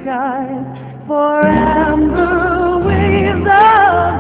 skies for amber waves of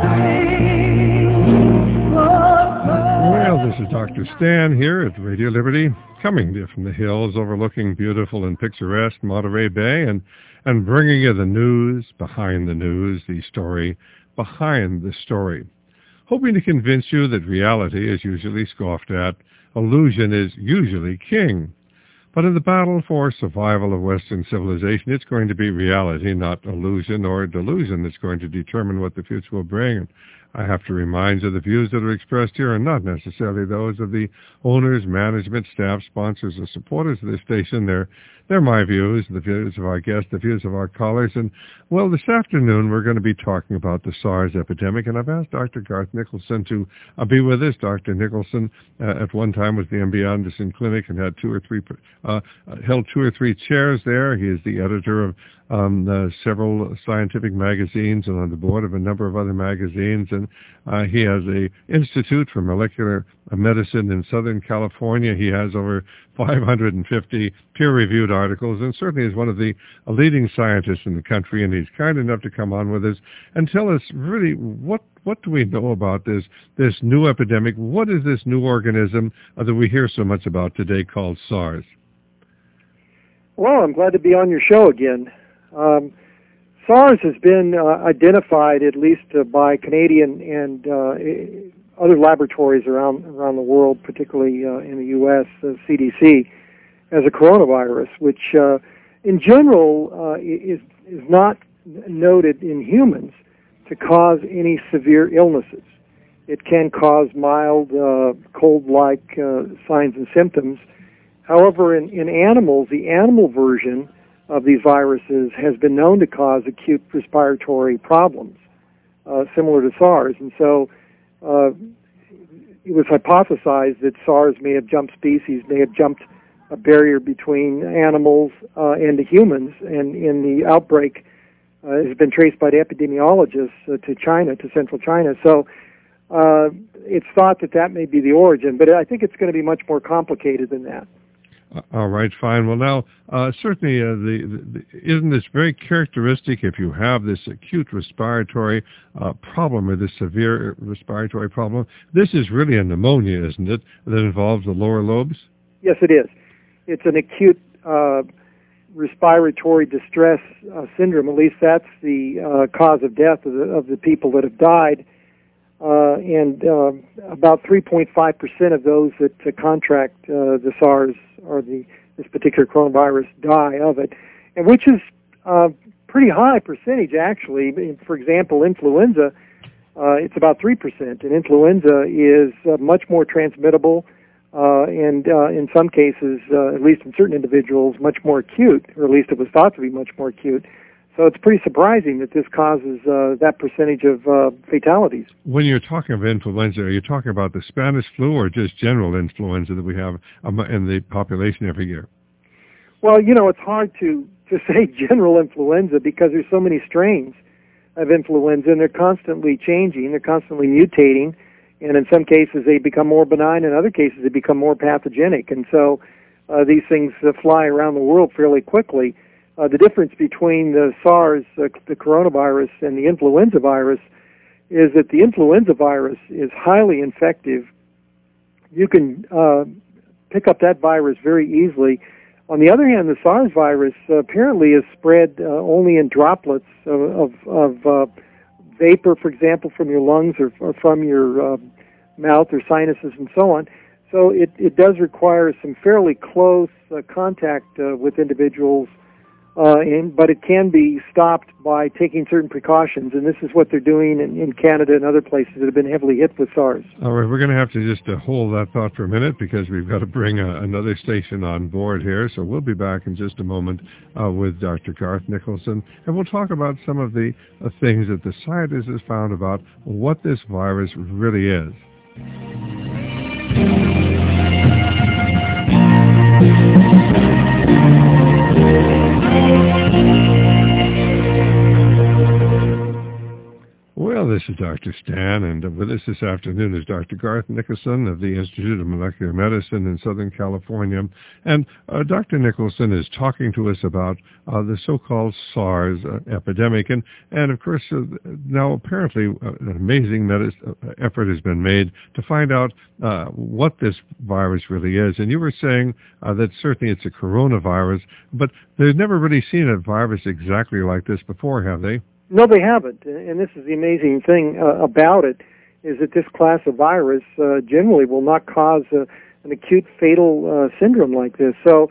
green. Well, this is Dr. Stan here at Radio Liberty, coming to you from the hills overlooking beautiful and picturesque Monterey Bay and bringing you the news behind the news, the story behind the story. Hoping to convince you that reality is usually scoffed at, illusion is usually king. But in the battle for survival of Western civilization, it's going to be reality, not illusion or delusion, that's going to determine what the future will bring. And I have to remind you, the views that are expressed here are not necessarily those of the owners, management, staff, sponsors, or supporters of this station. They're my views, the views of our guests, the views of our callers. And, well, this afternoon we're going to be talking about the SARS epidemic, and I've asked Dr. Garth Nicholson to be with us. Dr. Nicholson at one time was the MD Anderson Clinic and had held two or three chairs there. He is the editor of several scientific magazines and on the board of a number of other magazines, and he has a Institute for Molecular Medicine in Southern California. He has over 550 peer-reviewed articles and certainly is one of the leading scientists in the country, and he's kind enough to come on with us and tell us really what do we know about this new epidemic? What is this new organism that we hear so much about today called SARS? Well, I'm glad to be on your show again. SARS has been identified, at least by Canadian and other laboratories around the world, particularly in the U.S., CDC, as a coronavirus, which in general is not noted in humans to cause any severe illnesses. It can cause mild cold-like signs and symptoms. However, in animals, the animal version of these viruses has been known to cause acute respiratory problems, similar to SARS. And so it was hypothesized that SARS may have jumped species, may have jumped a barrier between animals and the humans, and in the outbreak has been traced by the epidemiologists to China, to central China. So it's thought that may be the origin, but I think it's going to be much more complicated than that. All right, fine. Well, now, certainly, isn't this very characteristic if you have this acute respiratory problem or this severe respiratory problem? This is really a pneumonia, isn't it, that involves the lower lobes? Yes, it is. It's an acute respiratory distress syndrome. At least that's the cause of death of the people that have died. And about 3.5% of those that contract the SARS or this particular coronavirus die of it, and which is a pretty high percentage, actually. For example, influenza, it's about 3%, and influenza is much more transmittable and in some cases, at least in certain individuals, much more acute, or at least it was thought to be much more acute. So it's pretty surprising that this causes that percentage of fatalities. When you're talking about influenza, are you talking about the Spanish flu or just general influenza that we have in the population every year? Well, it's hard to say general influenza because there's so many strains of influenza, and they're constantly changing, they're constantly mutating, and in some cases they become more benign, in other cases they become more pathogenic. And so these things fly around the world fairly quickly. The difference between the SARS, the coronavirus, and the influenza virus is that the influenza virus is highly infective. You can pick up that virus very easily. On the other hand, the SARS virus apparently is spread only in droplets of vapor, for example, from your lungs or from your mouth or sinuses and so on. So it does require some fairly close contact with individuals, but it can be stopped by taking certain precautions, and this is what they're doing in Canada and other places that have been heavily hit with SARS. All right, we're going to have to just hold that thought for a minute because we've got to bring another station on board here, so we'll be back in just a moment with Dr. Garth Nicholson, and we'll talk about some of the things that the scientists have found about what this virus really is. Well, this This is Dr. Stan, and with us this afternoon is Dr. Garth Nicholson of the Institute of Molecular Medicine in Southern California. And Dr. Nicholson is talking to us about the so-called SARS epidemic. And of course, now apparently an amazing effort has been made to find out what this virus really is. And you were saying that certainly it's a coronavirus, but they've never really seen a virus exactly like this before, have they? No, they haven't. And this is the amazing thing about it, is that this class of virus generally will not cause an acute fatal syndrome like this. So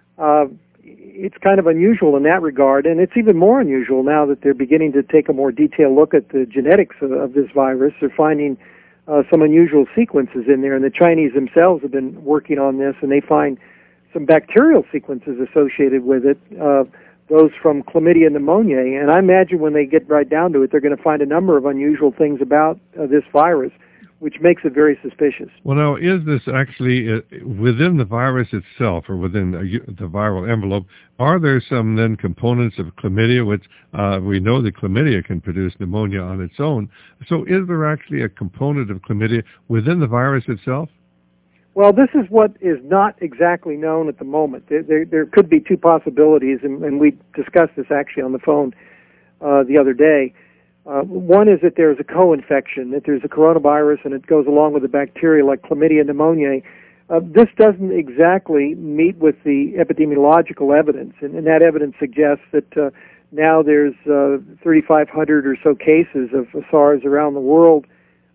it's kind of unusual in that regard, and it's even more unusual now that they're beginning to take a more detailed look at the genetics of this virus. They're finding some unusual sequences in there, and the Chinese themselves have been working on this, and they find some bacterial sequences associated with it, those from chlamydia pneumoniae. And I imagine when they get right down to it, they're going to find a number of unusual things about this virus, which makes it very suspicious. Well, now, is this actually within the virus itself, or within the viral envelope? Are there some then components of chlamydia, which we know that chlamydia can produce pneumonia on its own? So is there actually a component of chlamydia within the virus itself? Well, this is what is not exactly known at the moment. There could be two possibilities, and we discussed this actually on the phone the other day. One is that there's a co-infection, that there's a coronavirus and it goes along with a bacteria like chlamydia pneumoniae. This doesn't exactly meet with the epidemiological evidence, and that evidence suggests that now there's 3,500 or so cases of SARS around the world,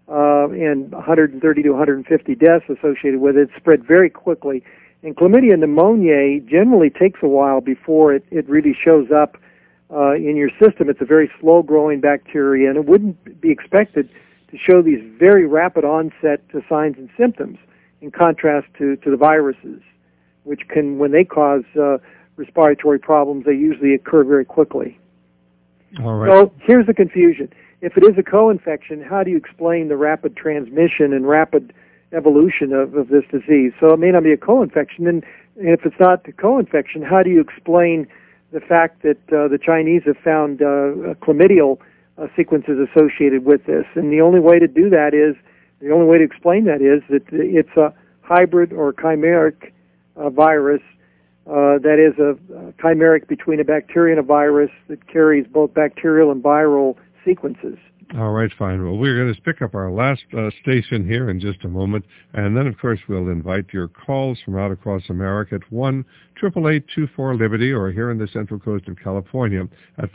and 130 to 150 deaths associated with it. It's spread very quickly. And chlamydia pneumoniae generally takes a while before it really shows up in your system. It's a very slow-growing bacteria, and it wouldn't be expected to show these very rapid onset signs and symptoms, in contrast to the viruses, which can, when they cause respiratory problems, they usually occur very quickly. All right. So here's the confusion. If it is a co-infection, how do you explain the rapid transmission and rapid evolution of this disease? So it may not be a co-infection, and if it's not a co-infection, how do you explain the fact that the Chinese have found chlamydial sequences associated with this? And the only way to do that is, the only way to explain that is that it's a hybrid or chimeric virus that is a chimeric between a bacteria and a virus that carries both bacterial and viral sequences. All right, fine. Well, we're going to pick up our last station here in just a moment, and then, of course, we'll invite your calls from out across America at 1-888-24-LIBERTY, or here in the Central Coast of California at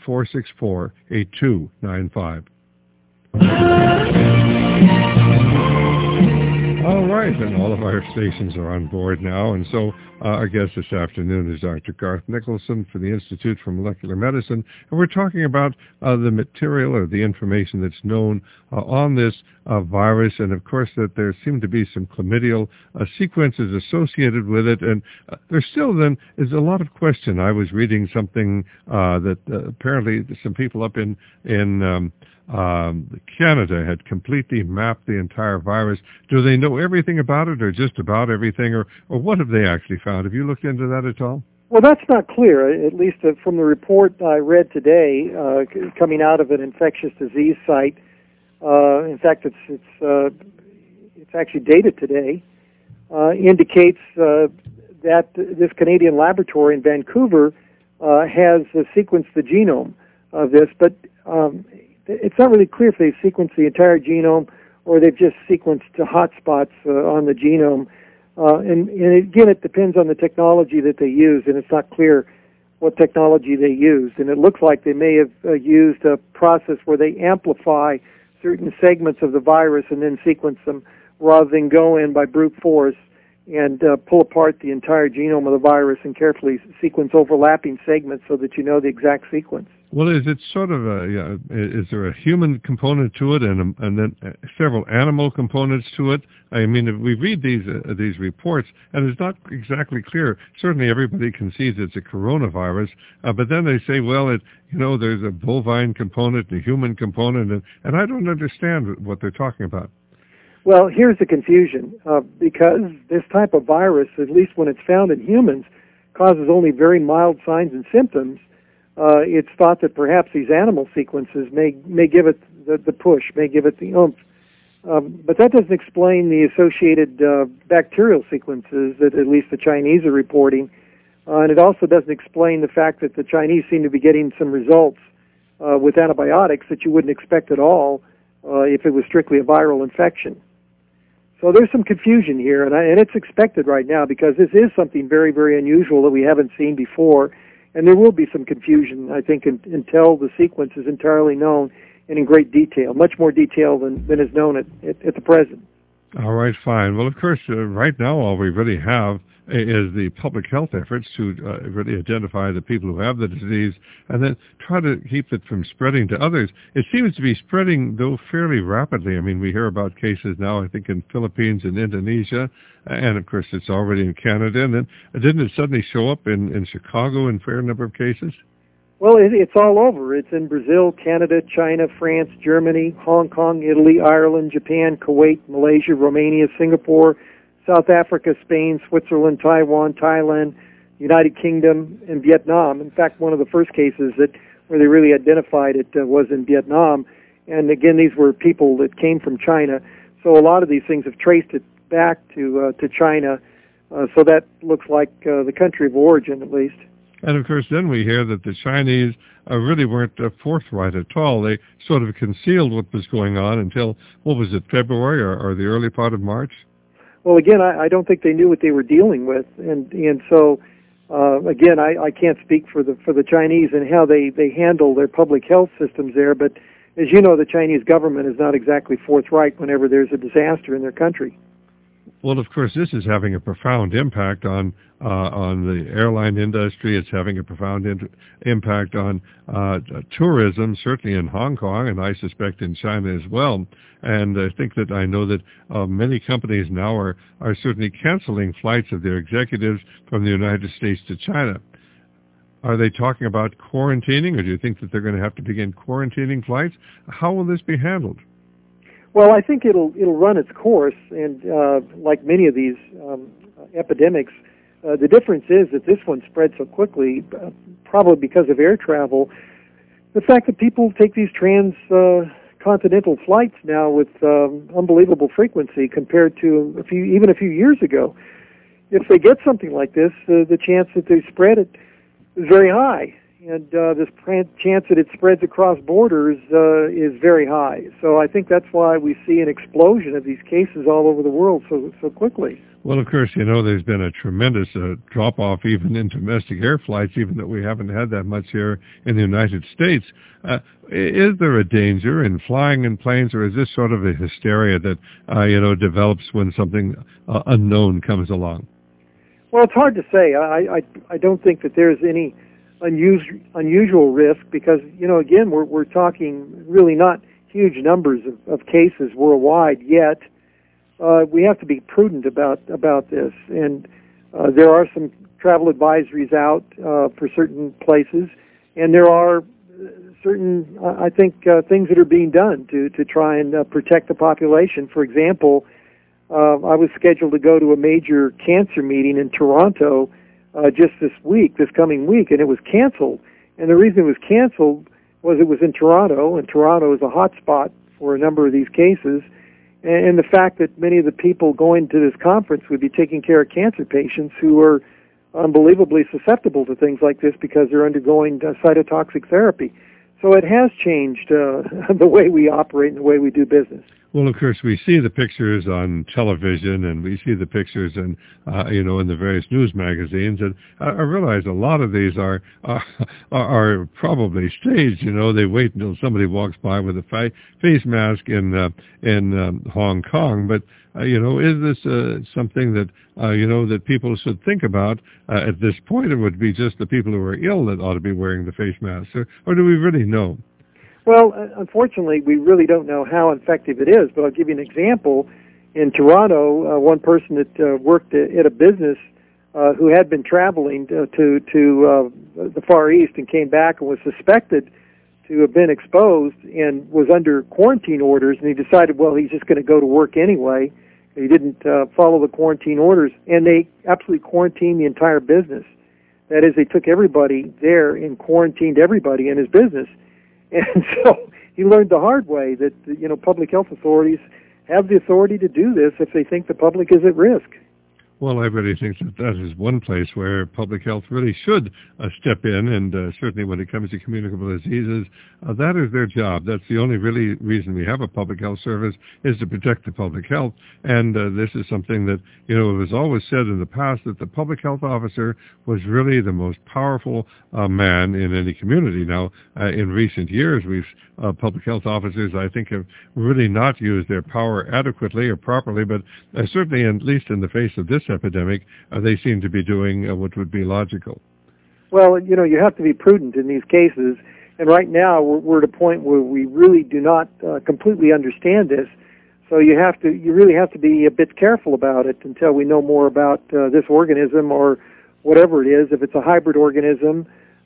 464-8295. All right, and all of our stations are on board now, and so our guest this afternoon is Dr. Garth Nicholson for the Institute for Molecular Medicine, and we're talking about the material or the information that's known on this virus, and of course that there seem to be some chlamydial sequences associated with it, and there still then is a lot of question. I was reading something that apparently some people up in Canada had completely mapped the entire virus. Do they know everything about it, or just about everything, or what have they actually found? Have you looked into that at all? Well, that's not clear, at least from the report I read today, coming out of an infectious disease site. In fact, it's actually dated today. Indicates that this Canadian laboratory in Vancouver has sequenced the genome of this, but it's not really clear if they've sequenced the entire genome or they've just sequenced hotspots on the genome. And again, it depends on the technology that they use, and it's not clear what technology they used. And it looks like they may have used a process where they amplify certain segments of the virus and then sequence them, rather than go in by brute force and pull apart the entire genome of the virus and carefully sequence overlapping segments so that you know the exact sequence. Well, is it sort of is there a human component to it and then several animal components to it? I mean, if we read these reports, and it's not exactly clear. Certainly everybody concedes it's a coronavirus, but then they say, well, there's a bovine component and a human component, and I don't understand what they're talking about. Well, here's the confusion. Because this type of virus, at least when it's found in humans, causes only very mild signs and symptoms, it's thought that perhaps these animal sequences may give it the push, may give it the oomph. But that doesn't explain the associated bacterial sequences that at least the Chinese are reporting. And it also doesn't explain the fact that the Chinese seem to be getting some results with antibiotics that you wouldn't expect at all if it was strictly a viral infection. So there's some confusion here, and it's expected right now because this is something very, very unusual that we haven't seen before. And there will be some confusion, I think, until the sequence is entirely known and in great detail, much more detail than is known at the present. All right, fine. Well, of course, right now all we really have is the public health efforts to really identify the people who have the disease and then try to keep it from spreading to others. It seems to be spreading, though, fairly rapidly. I mean, we hear about cases now, I think, in Philippines and Indonesia, and, of course, it's already in Canada. And then didn't it suddenly show up in Chicago in a fair number of cases? Well, it's all over. It's in Brazil, Canada, China, France, Germany, Hong Kong, Italy, Ireland, Japan, Kuwait, Malaysia, Romania, Singapore, South Africa, Spain, Switzerland, Taiwan, Thailand, United Kingdom, and Vietnam. In fact, one of the first cases where they really identified it was in Vietnam. And again, these were people that came from China. So a lot of these things have traced it back to China. So that looks like the country of origin, at least. And, of course, then we hear that the Chinese really weren't forthright at all. They sort of concealed what was going on until, what was it, February or the early part of March? Well, again, I don't think they knew what they were dealing with. And so, again, I can't speak for the Chinese and how they handle their public health systems there. But as you know, the Chinese government is not exactly forthright whenever there's a disaster in their country. Well, of course, this is having a profound impact on the airline industry. It's having a profound impact on tourism, certainly in Hong Kong, and I suspect in China as well. And I know that many companies now are certainly canceling flights of their executives from the United States to China. Are they talking about quarantining, or do you think that they're going to have to begin quarantining flights? How will this be handled? Well, I think it'll run its course, and like many of these epidemics, the difference is that this one spread so quickly, probably because of air travel. The fact that people take these transcontinental flights now with unbelievable frequency compared to even a few years ago. If they get something like this, the chance that they spread it is very high. And this chance that it spreads across borders is very high. So I think that's why we see an explosion of these cases all over the world so quickly. Well, of course, there's been a tremendous drop-off even in domestic air flights, even though we haven't had that much here in the United States. Is there a danger in flying in planes, or is this sort of a hysteria that, develops when something unknown comes along? Well, it's hard to say. I don't think that there's any unusual risk because, again, we're talking really not huge numbers of cases worldwide yet. We have to be prudent about this, and there are some travel advisories out for certain places, and there are certain, I think, things that are being done to try and protect the population. For example, I was scheduled to go to a major cancer meeting in Toronto just this coming week, and it was canceled. And the reason it was canceled was it was in Toronto, and Toronto is a hot spot for a number of these cases, and the fact that many of the people going to this conference would be taking care of cancer patients who are unbelievably susceptible to things like this because they're undergoing cytotoxic therapy. So it has changed the way we operate and the way we do business. Well, of course, we see the pictures on television, and we see the pictures in the various news magazines, and I realize a lot of these are probably staged. They wait until somebody walks by with a face mask in Hong Kong. But is this something that that people should think about at this point? It would be just the people who are ill that ought to be wearing the face masks, or do we really know? Well, unfortunately, we really don't know how effective it is, but I'll give you an example. In Toronto, one person that worked at a business who had been traveling to the Far East and came back and was suspected to have been exposed and was under quarantine orders, and he decided, well, he's just going to go to work anyway. He didn't follow the quarantine orders, and they absolutely quarantined the entire business. That is, they took everybody there and quarantined everybody in his business. And so he learned the hard way that, public health authorities have the authority to do this if they think the public is at risk. Well, I really think that is one place where public health really should step in, and certainly when it comes to communicable diseases, that is their job. That's the only really reason we have a public health service, is to protect the public health. And this is something that, it was always said in the past that the public health officer was really the most powerful man in any community. Now, in recent years, public health officers, I think, have really not used their power adequately or properly, but certainly, at least in the face of this epidemic, they seem to be doing what would be logical. Well, you have to be prudent in these cases, and right now we're at a point where we really do not completely understand this. So you really have to be a bit careful about it until we know more about this organism or whatever it is. If it's a hybrid organism,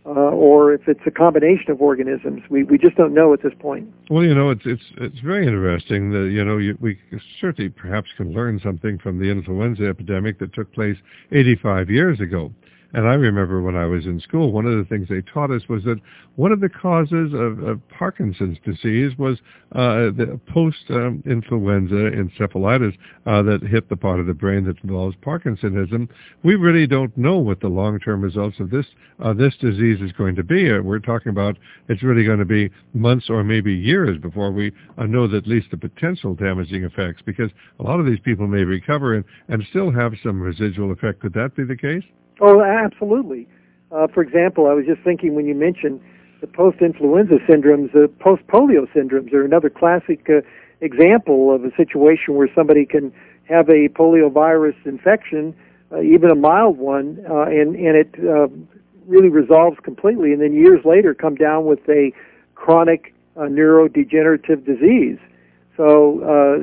or if it's a combination of organisms, we just don't know at this point. Well, it's very interesting that we certainly perhaps can learn something from the influenza epidemic that took place 85 years ago. And I remember when I was in school, one of the things they taught us was that one of the causes of Parkinson's disease was the post-influenza encephalitis that hit the part of the brain that involves Parkinsonism. We really don't know what the long-term results of this disease is going to be. We're talking about it's really going to be months or maybe years before we know that at least the potential damaging effects, because a lot of these people may recover and still have some residual effect. Could that be the case? Oh, absolutely. For example, I was just thinking when you mentioned the post-influenza syndromes, the post-polio syndromes are another classic example of a situation where somebody can have a poliovirus infection, even a mild one, and it really resolves completely, and then years later come down with a chronic neurodegenerative disease. So,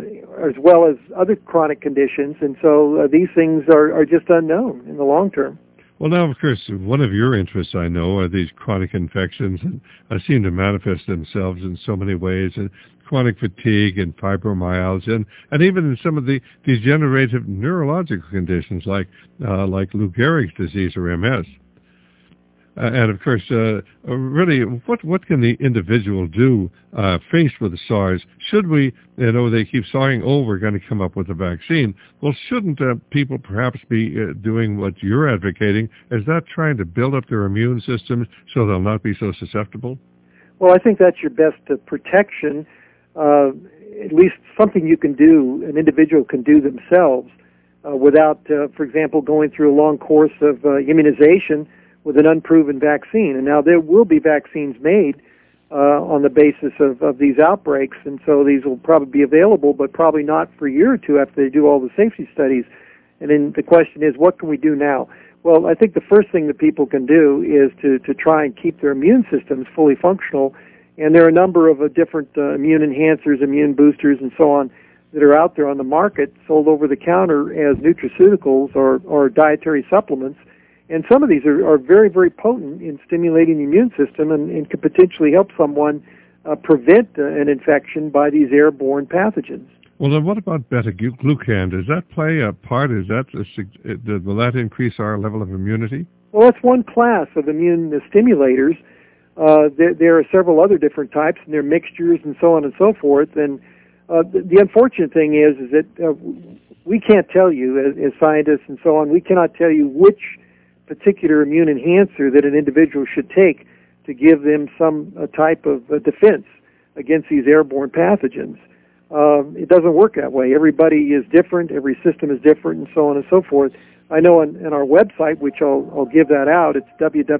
as well as other chronic conditions, and so these things are just unknown in the long term. Well, now, of course, one of your interests, I know, are these chronic infections, and seem to manifest themselves in so many ways, and chronic fatigue and fibromyalgia, and even in some of the degenerative neurological conditions like Lou Gehrig's disease or MS. And of course, really, what can the individual do faced with SARS? Should we, they keep saying, we're going to come up with a vaccine. Well, shouldn't people perhaps be doing what you're advocating? Is that trying to build up their immune systems so they'll not be so susceptible? Well, I think that's your best protection. At least something you can do, an individual can do themselves without, for example, going through a long course of immunization with an unproven vaccine. And now there will be vaccines made on the basis of these outbreaks, and so these will probably be available, but probably not for a year or two after they do all the safety studies. And then the question is, what can we do now? Well, I think the first thing that people can do is to try and keep their immune systems fully functional, and there are a number of different immune enhancers, immune boosters, and so on that are out there on the market, sold over the counter as nutraceuticals or dietary supplements. And some of these are very, very potent in stimulating the immune system and could potentially help someone prevent an infection by these airborne pathogens. Well, then what about beta-glucan? Does that play a part? Will that increase our level of immunity? Well, that's one class of immune stimulators. There are several other different types, and there are mixtures and so on and so forth. And the unfortunate thing is that we can't tell you, as scientists and so on, we cannot tell you which particular immune enhancer that an individual should take to give them some type of defense against these airborne pathogens. It doesn't work that way. Everybody is different, every system is different, and so on and so forth. I know on our website, which I'll give that out, it's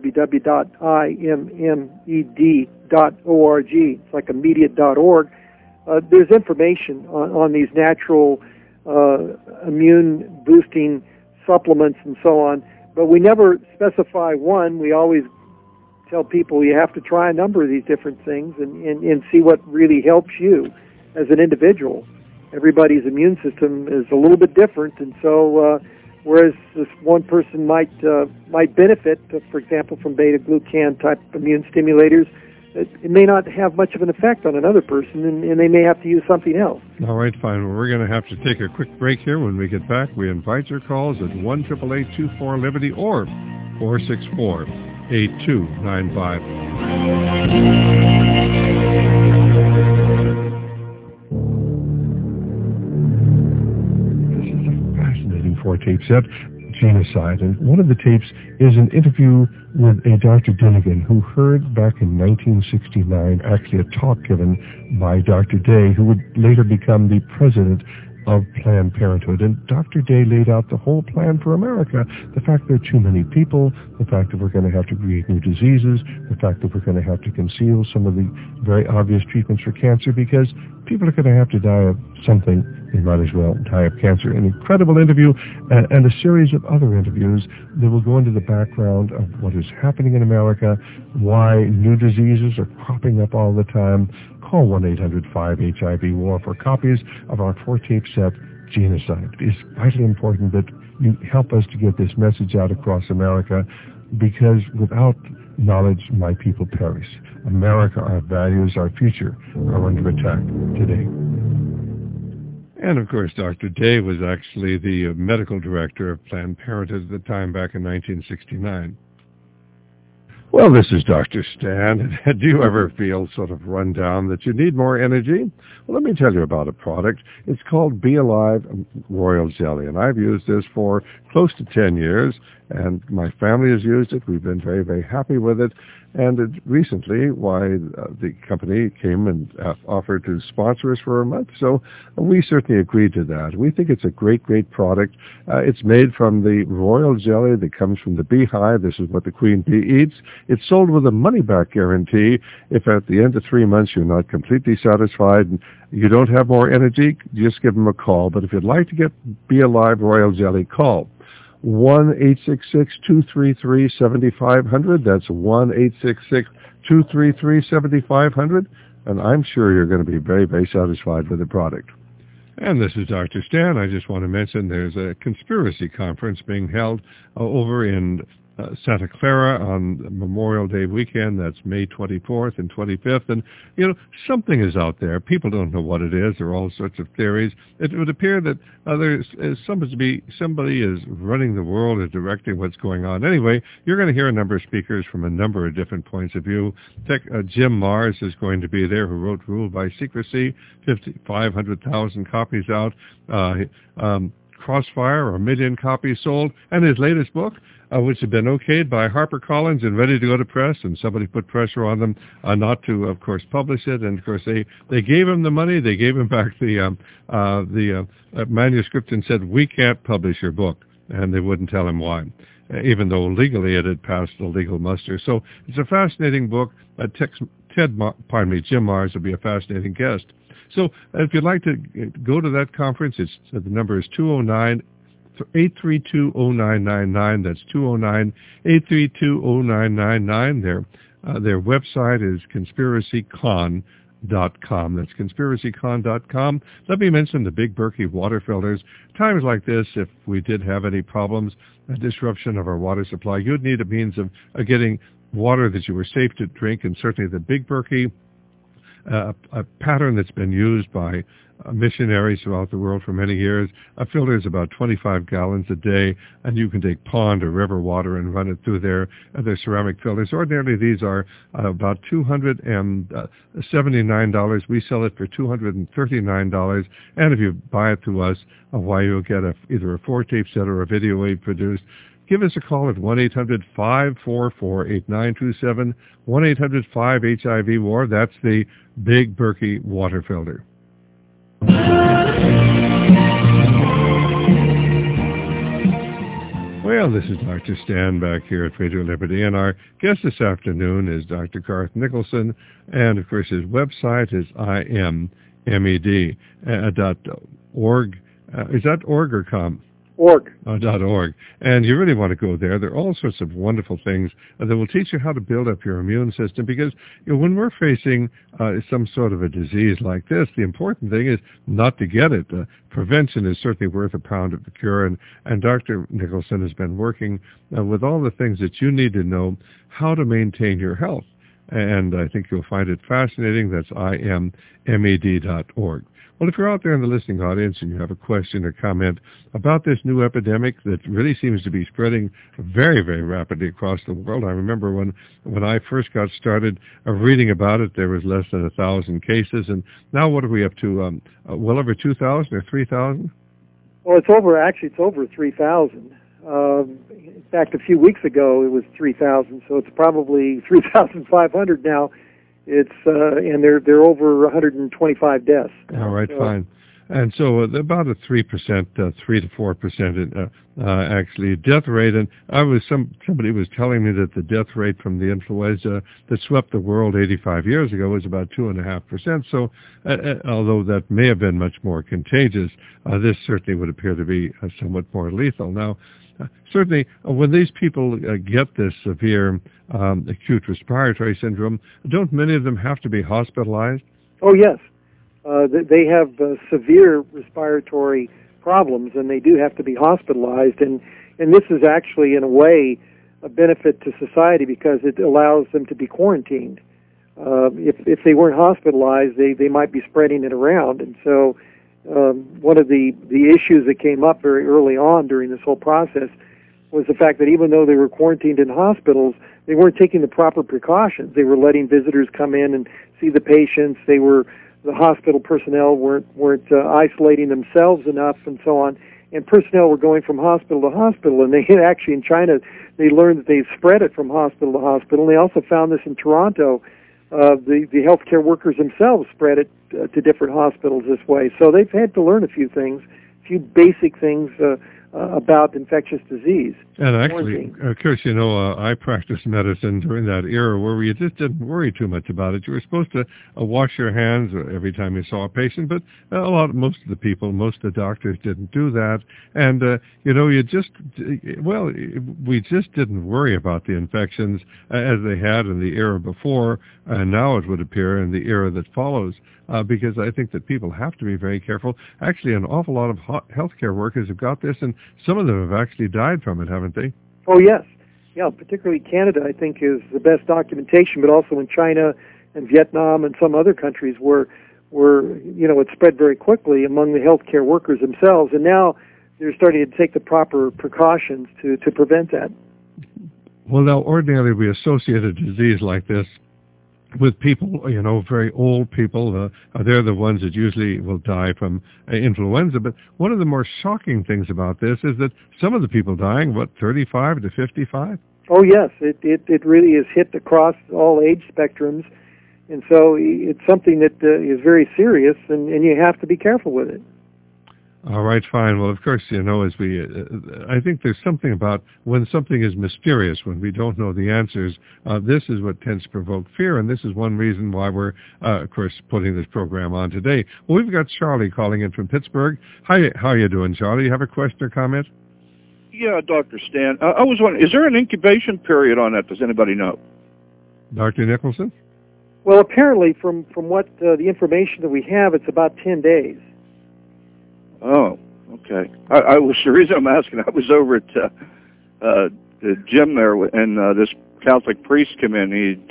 www.immed.org. It's like immediate.org. There's information on these natural immune boosting supplements and so on. But we never specify one. We always tell people you have to try a number of these different things and see what really helps you as an individual. Everybody's immune system is a little bit different, and so whereas this one person might benefit, for example, from beta-glucan type immune stimulators, it may not have much of an effect on another person, and they may have to use something else. All right, fine. Well, we're going to have to take a quick break here. When we get back, we invite your calls at 1-888-24-LIBERTY or This is a fascinating 4-tape set, Genocide, and one of the tapes is an interview with a Dr. Dinnigan who heard back in 1969 actually a talk given by Dr. Day, who would later become the president of Planned Parenthood. And Dr. Day laid out the whole plan for America. The fact there are too many people, the fact that we're going to have to create new diseases, the fact that we're going to have to conceal some of the very obvious treatments for cancer because people are going to have to die of something. They might as well die of cancer. An incredible interview and a series of other interviews that will go into the background of what is happening in America, why new diseases are cropping up all the time. Call 1-800-5-HIV-WAR for copies of our 4-tape set, Genocide. It is vitally important that you help us to get this message out across America because without knowledge, my people perish. America, our values, our future are under attack today. And, of course, Dr. Day was actually the medical director of Planned Parenthood at the time back in 1969. Well, this is Dr. Stan. Do you ever feel sort of run down that you need more energy? Well, let me tell you about a product. It's called Be Alive Royal Jelly, and I've used this for close to 10 years, and my family has used it. We've been very, very happy with it. And recently, the company came and offered to sponsor us for a month, so we certainly agreed to that. We think it's a great, great product. It's made from the royal jelly that comes from the beehive. This is what the queen bee eats. It's sold with a money-back guarantee. If at the end of 3 months you're not completely satisfied and you don't have more energy, just give them a call. But if you'd like to get Be Alive Royal Jelly, call 1-866-233-7500. That's 1-866-233-7500. And I'm sure you're going to be very, very satisfied with the product. And this is Dr. Stan. I just want to mention there's a conspiracy conference being held over in Santa Clara on Memorial Day weekend. That's May 24th and 25th. And, something is out there. People don't know what it is. There are all sorts of theories. It would appear that somebody is running the world or directing what's going on. Anyway, you're going to hear a number of speakers from a number of different points of view. Jim Marrs is going to be there, who wrote Ruled by Secrecy, 500,000 copies out. Crossfire, 1 million copies sold. And his latest book, which had been okayed by HarperCollins and ready to go to press, and somebody put pressure on them not to, of course, publish it. And, of course, they gave him the money. They gave him back the manuscript and said, we can't publish your book. And they wouldn't tell him why, even though legally it had passed the legal muster. So it's a fascinating book. Jim Marrs will be a fascinating guest. So if you'd like to go to that conference, the number is 209-832-0999. That's 209-832-0999. Their website is conspiracycon.com. That's conspiracycon.com. Let me mention the Big Berkey water filters. Times like this, if we did have any problems, a disruption of our water supply, you'd need a means of getting water that you were safe to drink, and certainly the Big Berkey, a pattern that's been used by missionaries throughout the world for many years. A filter is about 25 gallons a day, and you can take pond or river water and run it through their ceramic filters. Ordinarily, these are about $279. We sell it for $239, and if you buy it through us, why you'll get either a 4-tape set or a video we produced. Give us a call at 1-800-544-8927, 1-800-5-HIV-WAR. That's the Big Berkey water filter. Well, this is Dr. Stan back here at Radio Liberty, and our guest this afternoon is Dr. Garth Nicholson, and of course his website is imed.org. Is that org or com? .org. .org. And you really want to go there. There are all sorts of wonderful things that will teach you how to build up your immune system, because when we're facing some sort of a disease like this, the important thing is not to get it. Prevention is certainly worth a pound of the cure, and Dr. Nicholson has been working with all the things that you need to know how to maintain your health. And I think you'll find it fascinating. That's imed.org. Well, if you're out there in the listening audience and you have a question or comment about this new epidemic that really seems to be spreading very, very rapidly across the world. I remember when I first got started reading about it, there was less than 1,000 cases, and now what are we up to? Well over 2,000 or 3,000? Well, it's over 3,000. In fact, a few weeks ago it was 3,000, so it's probably 3,500 now. It's and they're over 125 deaths. All right, fine. And so about a 3%, 3 to 4% actually death rate. And somebody was telling me that the death rate from the influenza that swept the world 85 years ago was about 2.5%. So although that may have been much more contagious, this certainly would appear to be somewhat more lethal. Now, certainly, when these people get this severe acute respiratory syndrome, don't many of them have to be hospitalized? Oh, yes. They have severe respiratory problems, and they do have to be hospitalized. And this is actually, in a way, a benefit to society because it allows them to be quarantined. If they weren't hospitalized, they might be spreading it around. And so one of the issues that came up very early on during this whole process was the fact that even though they were quarantined in hospitals, they weren't taking the proper precautions. They were letting visitors come in and see the patients. The hospital personnel weren't isolating themselves enough, and so on. And personnel were going from hospital to hospital. And they actually in China, they learned that they spread it from hospital to hospital. And they also found this in Toronto. The healthcare workers themselves spread it to different hospitals this way. So they've had to learn a few basic things about infectious disease. And actually, of course, I practiced medicine during that era where you just didn't worry too much about it. You were supposed to wash your hands every time you saw a patient, but most of the doctors didn't do that. And, we just didn't worry about the infections as they had in the era before, and now it would appear in the era that follows. Because I think that people have to be very careful. Actually, an awful lot of healthcare workers have got this, and some of them have actually died from it, haven't they? Oh, yes. Yeah, particularly Canada, I think, is the best documentation, but also in China and Vietnam and some other countries where it spread very quickly among the healthcare workers themselves, and now they're starting to take the proper precautions to prevent that. Well, now, ordinarily we associate a disease like this with people, very old people. They're the ones that usually will die from influenza. But one of the more shocking things about this is that some of the people dying, 35 to 55? Oh, yes. It really is hit across all age spectrums. And so it's something that is very serious, and you have to be careful with it. All right, fine. Well, of course, I think there's something about when something is mysterious, when we don't know the answers, this is what tends to provoke fear, and this is one reason why we're, of course, putting this program on today. Well, we've got Charlie calling in from Pittsburgh. Hi, how are you doing, Charlie? You have a question or comment? Yeah, Dr. Stan. I was wondering, is there an incubation period on that? Does anybody know? Dr. Nicholson? Well, apparently, from what the information that we have, it's about 10 days. Oh, okay. I was the reason I'm asking. I was over at the gym there, and this Catholic priest came in. He'd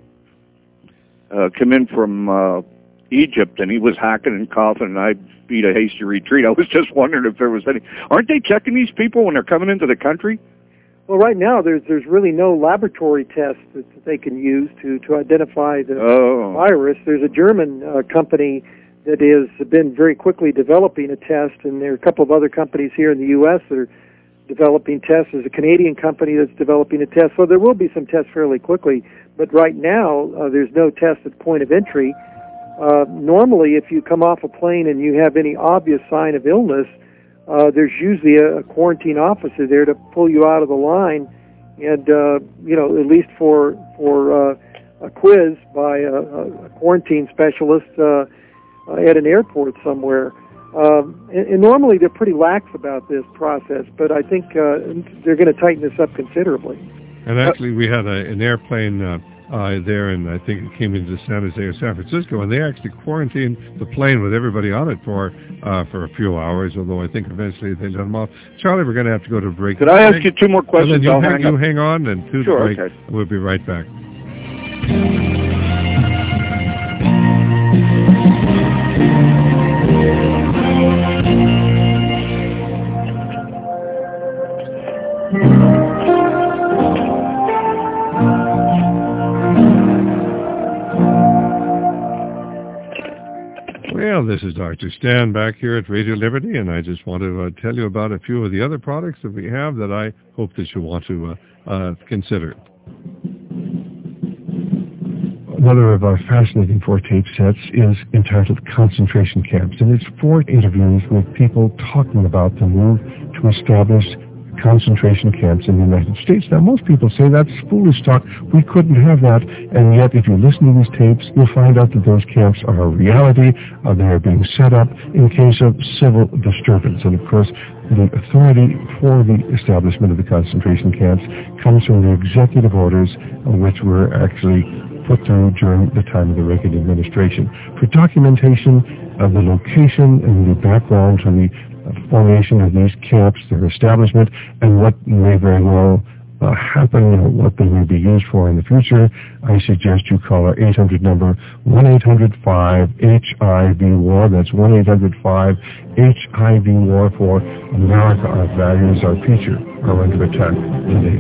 come in from Egypt, and he was hacking and coughing, and I beat a hasty retreat. I was just wondering if there was any. Aren't they checking these people when they're coming into the country? Well, right now there's really no laboratory tests that they can use to identify the virus. There's a German company that has been very quickly developing a test, and there are a couple of other companies here in the U.S. that are developing tests. There's a Canadian company that's developing a test, so there will be some tests fairly quickly. But right now, there's no test at point of entry. Normally, if you come off a plane and you have any obvious sign of illness, there's usually a quarantine officer there to pull you out of the line, and at least for a quiz by a quarantine specialist at an airport somewhere. And normally they're pretty lax about this process, but I think they're going to tighten this up considerably. And actually, we had an airplane there, and I think it came into San Jose or San Francisco, and they actually quarantined the plane with everybody on it for a few hours, although I think eventually they let them off. Charlie, we're going to have to go to break. Could I ask you two more questions? You hang on, and to the break. Okay. We'll be right back. Well, this is Dr. Stan back here at Radio Liberty, and I just want to tell you about a few of the other products that we have that I hope that you want to consider. Another of our fascinating 4-tape sets is entitled Concentration Camps, and it's 4 interviews with people talking about the move to establish concentration camps in the United States. Now, most people say that's foolish talk. We couldn't have that. And yet, if you listen to these tapes, you'll find out that those camps are a reality. They are being set up in case of civil disturbance. And, of course, the authority for the establishment of the concentration camps comes from the executive orders, which were actually put through during the time of the Reagan administration. For documentation of the location and the background to the formation of these camps, their establishment, and what may very well happen, or what they may be used for in the future, I suggest you call our 800 number, 1-800-5-HIV-WAR. That's 1-800-5-HIV-WAR for America, Our Values, Our Future are under attack today.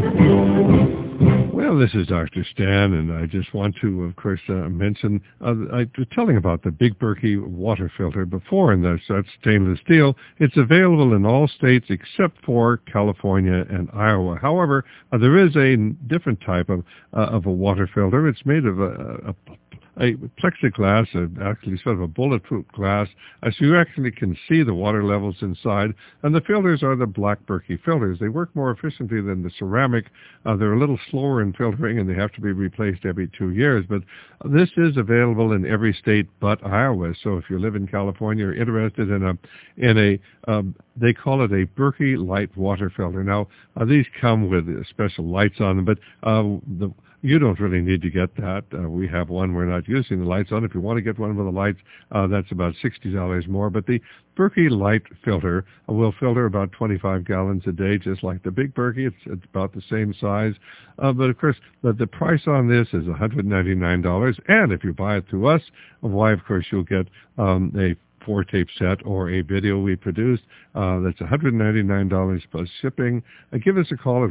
Well, this is Dr. Stan, and I just want to, of course, mention, I was telling about the Big Berkey water filter before, and that's stainless steel. It's available in all states except for California and Iowa. However, there is a different type of a water filter. It's made of a plexiglass, actually sort of a bulletproof glass, so you actually can see the water levels inside. And the filters are the Black Berkey filters. They work more efficiently than the ceramic. They're a little slower in filtering, and they have to be replaced every 2 years. But this is available in every state but Iowa. So if you live in California, you're interested in a they call it a Berkey light water filter. Now, these come with special lights on them, but you don't really need to get that. We have one. We're not using the lights on. If you want to get one with the lights, that's about $60 more. But the Berkey light filter will filter about 25 gallons a day, just like the Big Berkey. It's about the same size. But, of course, the price on this is $199. And if you buy it through us, why, of course, you'll get a 4-tape set or a video we produced. That's $199 plus shipping. Give us a call at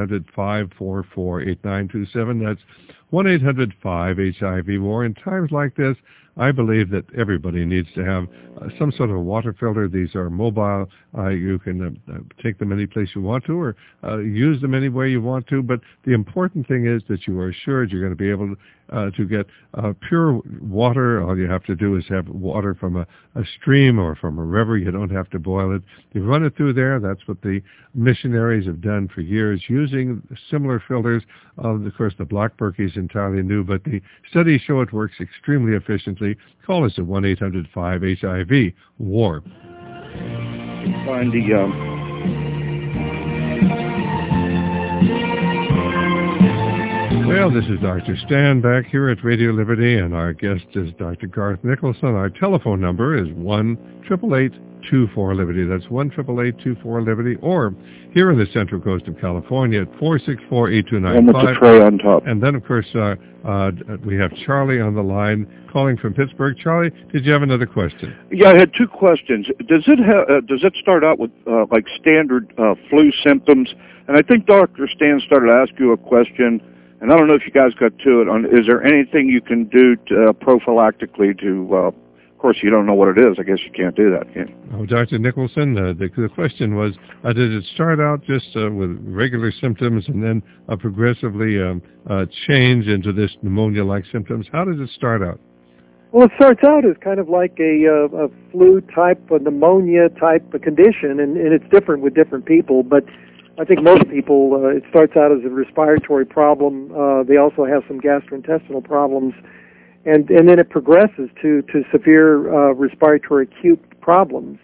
1-800-544-8927. That's 1-800-5-HIV-WAR. In times like this, I believe that everybody needs to have some sort of a water filter. These are mobile. You can take them any place you want to, or use them any way you want to. But the important thing is that you are assured you're going to be able to get pure water. All you have to do is have water from a stream or from a river. You don't have to boil it. You run it through there. That's what the missionaries have done for years, using similar filters. Of course, the Black Berkey is entirely new, but the studies show it works extremely efficiently. Call us at 1-800-5-HIV-WAR. Find the Well, this is Dr. Stan back here at Radio Liberty, and our guest is Dr. Garth Nicholson. Our telephone number is 1-888-24-LIBERTY. That's 1-888-24-LIBERTY. Or here in the Central Coast of California at 464-8295. And with the tray on top. And then, of course, we have Charlie on the line calling from Pittsburgh. Charlie, did you have another question? Yeah, I had 2 questions. Does it start out with like standard flu symptoms? And I think Dr. Stan started to ask you a question, and I don't know if you guys got to it. Is there anything you can do to, prophylactically to, of course, you don't know what it is. I guess you can't do that, can you? Oh, Dr. Nicholson, the question was, did it start out just with regular symptoms and then progressively change into this pneumonia-like symptoms? How does it start out? Well, it starts out as kind of like a flu-type, a pneumonia-type condition, and it's different with different people, but I think most people, it starts out as a respiratory problem. They also have some gastrointestinal problems, and then it progresses to severe respiratory acute problems,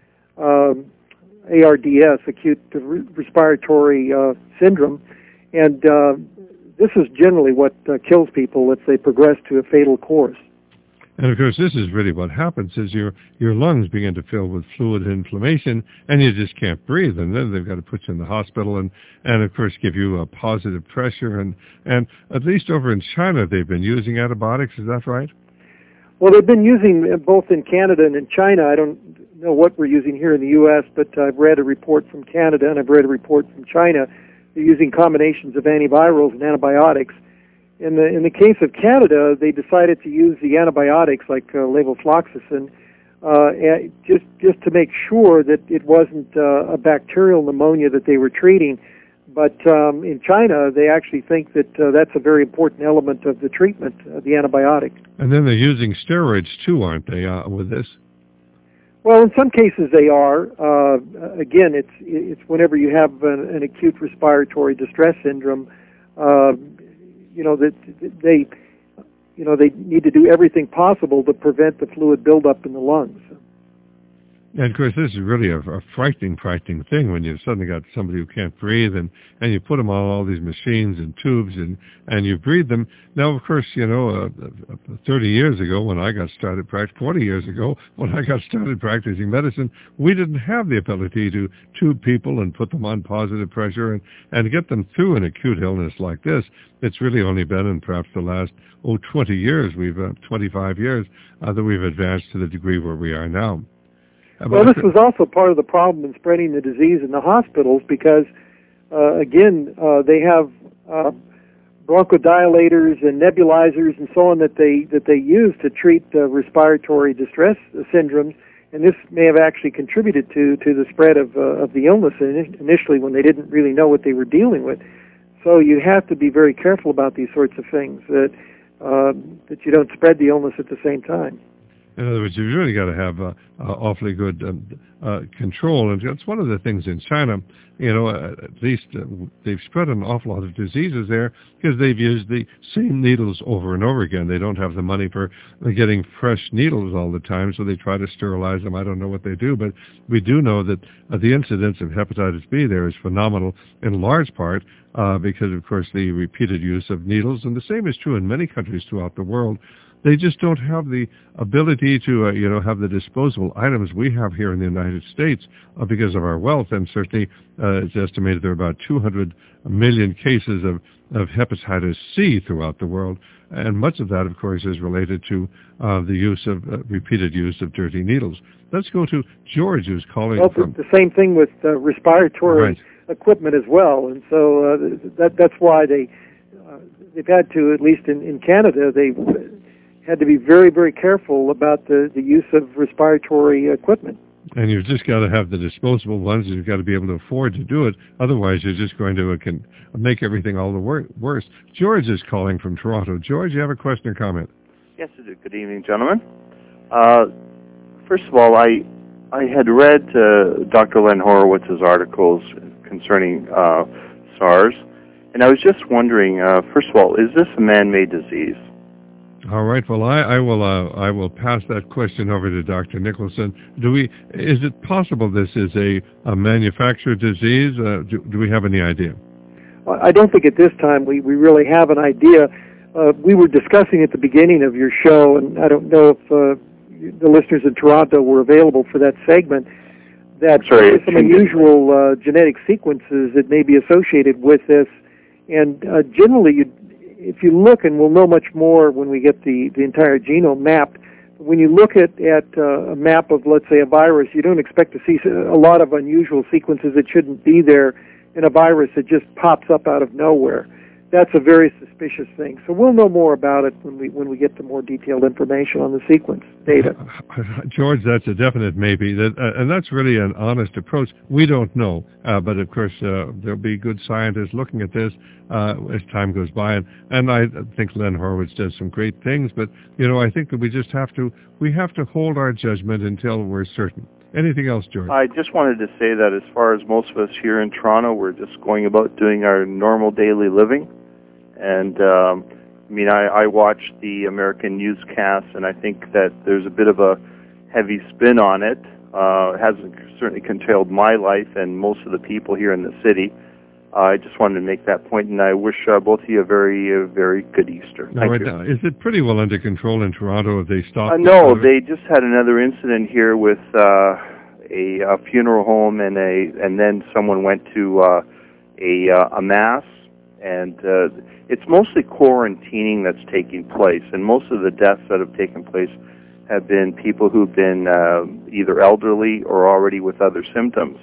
ARDS, acute respiratory syndrome, and this is generally what kills people if they progress to a fatal course. And, of course, this is really what happens is your lungs begin to fill with fluid and inflammation, and you just can't breathe. And then they've got to put you in the hospital and of course, give you a positive pressure. And at least over in China, they've been using antibiotics. Is that right? Well, they've been using both in Canada and in China. I don't know what we're using here in the U.S., but I've read a report from Canada and I've read a report from China. They're using combinations of antivirals and antibiotics. In the case of Canada, they decided to use the antibiotics like levofloxacin just to make sure that it wasn't a bacterial pneumonia that they were treating. But in China, they actually think that that's a very important element of the treatment, the antibiotic. And then they're using steroids too, aren't they, with this? Well, in some cases they are. Again, it's whenever you have an acute respiratory distress syndrome, that they need to do everything possible to prevent the fluid buildup in the lungs. And, of course, this is really a frightening thing when you've suddenly got somebody who can't breathe and you put them on all these machines and tubes and you breathe them. Now, of course, 30 years ago when I got started, 40 years ago when I got started practicing medicine, we didn't have the ability to tube people and put them on positive pressure and get them through an acute illness like this. It's really only been in perhaps the last, 20 years, 25 years, that we've advanced to the degree where we are now. Well, this was also part of the problem in spreading the disease in the hospitals because, they have bronchodilators and nebulizers and so on that they use to treat respiratory distress syndromes, and this may have actually contributed to the spread of the illness initially when they didn't really know what they were dealing with. So you have to be very careful about these sorts of things that you don't spread the illness at the same time. In other words, you've really got to have awfully good control. And that's one of the things in China, at least they've spread an awful lot of diseases there because they've used the same needles over and over again. They don't have the money for getting fresh needles all the time, so they try to sterilize them. I don't know what they do, but we do know that the incidence of hepatitis B there is phenomenal in large part because, of course, the repeated use of needles. And the same is true in many countries throughout the world. They just don't have the ability to, have the disposable items we have here in the United States because of our wealth. And certainly it's estimated there are about 200 million cases of hepatitis C throughout the world. And much of that, of course, is related to the use of repeated use of dirty needles. Let's go to George, who's calling from... the same thing with respiratory equipment as well. And so that's why they've had to, at least in Canada, they've had to be very, very careful about the use of respiratory equipment. And you've just got to have the disposable ones, and you've got to be able to afford to do it. Otherwise, you're just going to make everything all the worse. George is calling from Toronto. George, you have a question or comment? Yes, I do. Good evening, gentlemen. First of all, I had read Dr. Len Horowitz's articles concerning SARS, and I was just wondering, first of all, is this a man-made disease? All right. Well, I will pass that question over to Dr. Nicholson. Is it possible this is a manufactured disease? Do we have any idea? I don't think at this time we really have an idea. We were discussing at the beginning of your show, and I don't know if the listeners in Toronto were available for that segment, that there's some unusual genetic sequences that may be associated with this. And generally, if you look, and we'll know much more when we get the entire genome mapped, when you look at a map of, let's say, a virus, you don't expect to see a lot of unusual sequences that shouldn't be there in a virus that just pops up out of nowhere. That's a very suspicious thing. So we'll know more about it when we get to more detailed information on the sequence data. George, that's a definite maybe, and that's really an honest approach. We don't know, but of course there'll be good scientists looking at this as time goes by, and I think Len Horowitz does some great things. But I think that we have to hold our judgment until we're certain. Anything else, George? I just wanted to say that as far as most of us here in Toronto, we're just going about doing our normal daily living. And, I watch the American newscasts, and I think that there's a bit of a heavy spin on it. It hasn't certainly curtailed my life and most of the people here in the city. I just wanted to make that point, and I wish both of you a very, very good Easter. Thank you. Is it pretty well under control in Toronto? Have they stopped? No, they just had another incident here with a funeral home, and then someone went to a mass, and it's mostly quarantining that's taking place, and most of the deaths that have taken place have been people who've been either elderly or already with other symptoms.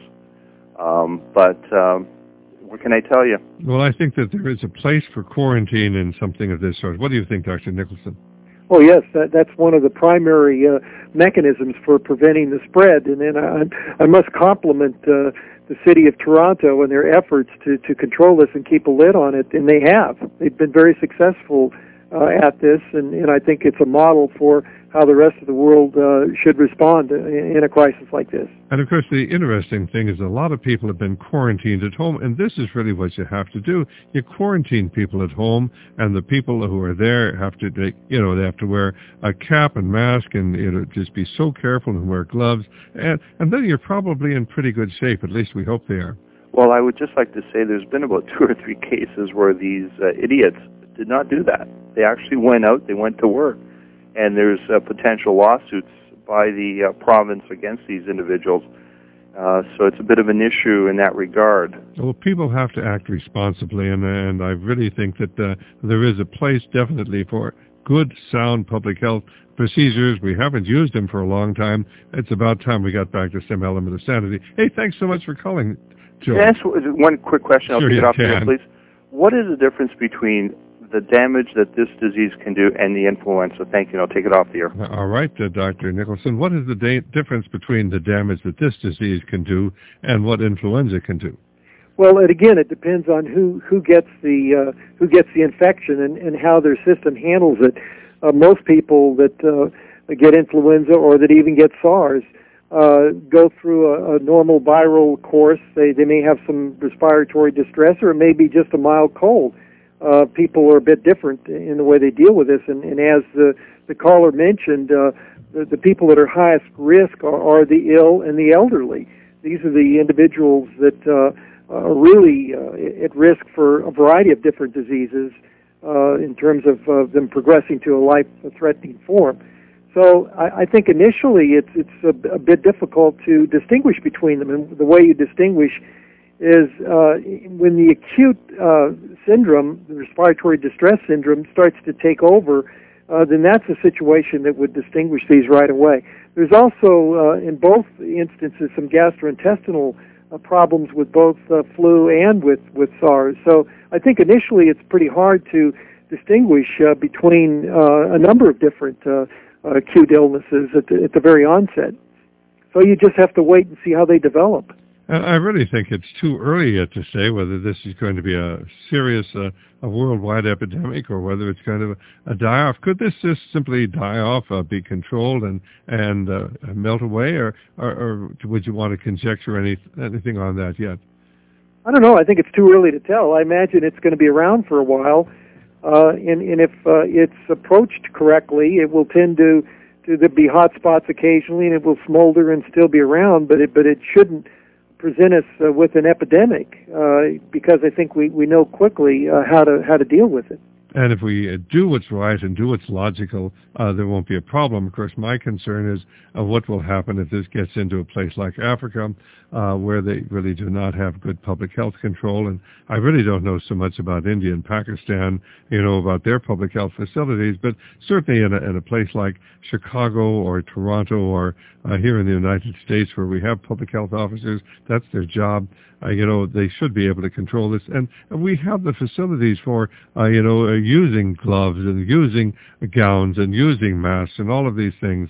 But what can I tell you? Well, I think that there is a place for quarantine in something of this sort. What do you think, Dr. Nicholson? Oh yes, that's one of the primary mechanisms for preventing the spread. And then I must compliment the city of Toronto and their efforts to control this and keep a lid on it, and they have. They've been very successful at this, and I think it's a model for how the rest of the world should respond in a crisis like this. And of course, the interesting thing is a lot of people have been quarantined at home, and this is really what you have to do. You quarantine people at home, and the people who are there have to, they have to wear a cap and mask, and just be so careful and wear gloves, and then you're probably in pretty good shape. At least we hope they are. Well, I would just like to say there's been about 2 or 3 cases where these idiots did not do that. They actually went out, they went to work, and there's potential lawsuits by the province against these individuals. So it's a bit of an issue in that regard. Well, people have to act responsibly, and I really think that there is a place definitely for good, sound public health procedures. We haven't used them for a long time. It's about time we got back to some element of sanity. Hey, thanks so much for calling, Joe. Can I ask one quick question? I'll Sure, take it off you here, can. please. What is the difference between the damage that this disease can do and the influenza? Thank you. I'll take it off the air. All right, Dr. Nicholson. What is the difference between the damage that this disease can do and what influenza can do? Well, again, it depends on who gets the infection and how their system handles it. Most people that get influenza or that even get SARS go through a normal viral course. They may have some respiratory distress, or it may be just a mild cold. People are a bit different in the way they deal with this, and as the caller mentioned, the people that are highest risk are the ill and the elderly. These are the individuals that are really at risk for a variety of different diseases in terms of them progressing to a life-threatening form. So I think initially it's a bit difficult to distinguish between them, and the way you distinguish is when the acute syndrome, the respiratory distress syndrome, starts to take over, then that's a situation that would distinguish these right away. There's also, in both instances, some gastrointestinal problems with both flu and with SARS. So I think initially it's pretty hard to distinguish between a number of different acute illnesses at the very onset. So you just have to wait and see how they develop. I really think it's too early yet to say whether this is going to be a serious, a worldwide epidemic, or whether it's kind of a die-off. Could this just simply die off, be controlled and melt away, or would you want to conjecture anything on that yet? I don't know. I think it's too early to tell. I imagine it's going to be around for a while, and if it's approached correctly, it will tend to there be hot spots occasionally, and it will smolder and still be around, but it shouldn't present us with an epidemic, because I think we know quickly how to deal with it. And if we do what's right and do what's logical, there won't be a problem. Of course, my concern is what will happen if this gets into a place like Africa, where they really do not have good public health control. And I really don't know so much about India and Pakistan, about their public health facilities, but certainly in a place like Chicago or Toronto or here in the United States, where we have public health officers, that's their job. They should be able to control this. And we have the facilities for, using gloves and using gowns and using masks and all of these things,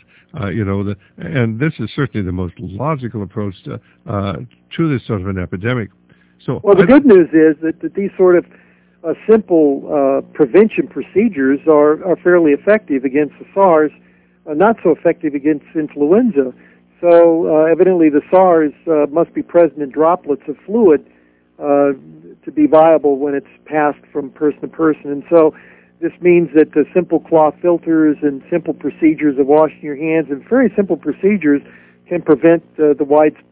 and this is certainly the most logical approach to this sort of an epidemic. So, well, the good news is that these sort of simple prevention procedures are fairly effective against the SARS, not so effective against influenza. So evidently the SARS must be present in droplets of fluid to be viable when it's passed from person to person. And so this means that the simple cloth filters and simple procedures of washing your hands and very simple procedures can prevent the widespread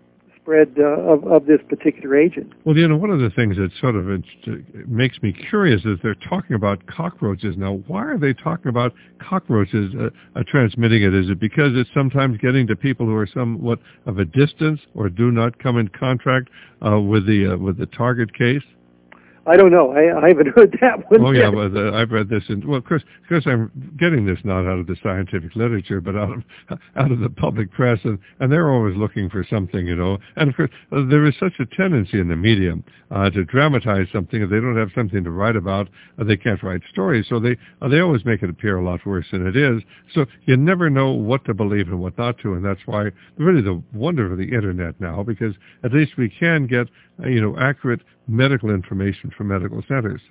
of this particular agent. Well, one of the things that sort of makes me curious is they're talking about cockroaches. Now, why are they talking about cockroaches transmitting it? Is it because it's sometimes getting to people who are somewhat of a distance or do not come in contact with the target case? I don't know. I haven't heard that one. Oh, yet. yeah, but I've read this. Well, Chris, I'm getting this not out of the scientific literature, but out of the public press, and they're always looking for something, you know. And of course, there is such a tendency in the media to dramatize something. If they don't have something to write about, they can't write stories. So they always make it appear a lot worse than it is. So you never know what to believe and what not to, and that's why really the wonder of the internet now, because at least we can get accurate medical information from medical centers.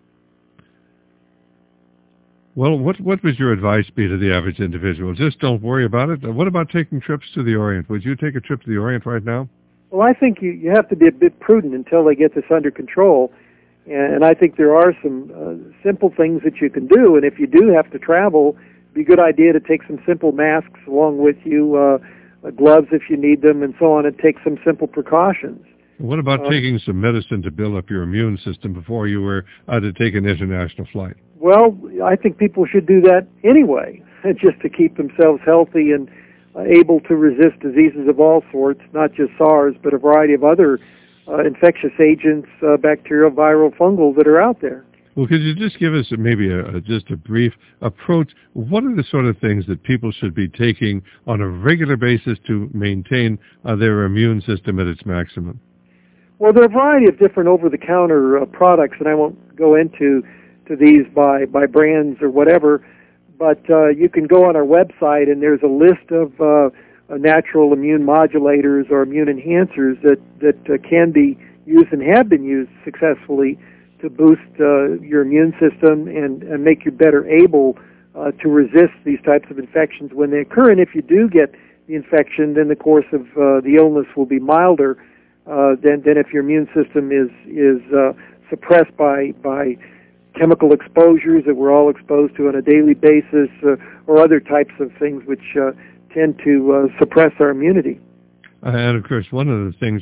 Well, what would your advice be to the average individual? Just don't worry about it. What about taking trips to the Orient? Would you take a trip to the Orient right now? Well, I think you have to be a bit prudent until they get this under control. And I think there are some simple things that you can do. And if you do have to travel, it'd be a good idea to take some simple masks along with you, gloves if you need them, and so on, and take some simple precautions. What about taking some medicine to build up your immune system before you were to take an international flight? Well, I think people should do that anyway, just to keep themselves healthy and able to resist diseases of all sorts, not just SARS, but a variety of other infectious agents, bacterial, viral, fungal that are out there. Well, could you just give us maybe just a brief approach? What are the sort of things that people should be taking on a regular basis to maintain their immune system at its maximum? Well, there are a variety of different over-the-counter products, and I won't go into these by brands or whatever, but you can go on our website, and there's a list of natural immune modulators or immune enhancers that can be used and have been used successfully to boost your immune system and make you better able to resist these types of infections when they occur. And if you do get the infection, then the course of the illness will be milder than if your immune system is suppressed by chemical exposures that we're all exposed to on a daily basis, or other types of things which tend to suppress our immunity. And of course, one of the things,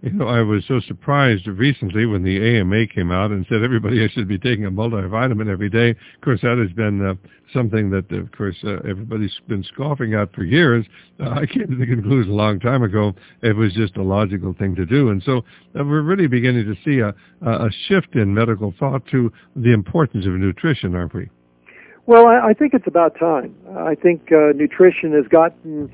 I was so surprised recently when the AMA came out and said everybody should be taking a multivitamin every day. Of course, that has been something that, of course, everybody's been scoffing at for years. I came to the conclusion a long time ago it was just a logical thing to do. And so we're really beginning to see a shift in medical thought to the importance of nutrition, aren't we? Well, I think it's about time. I think nutrition has gotten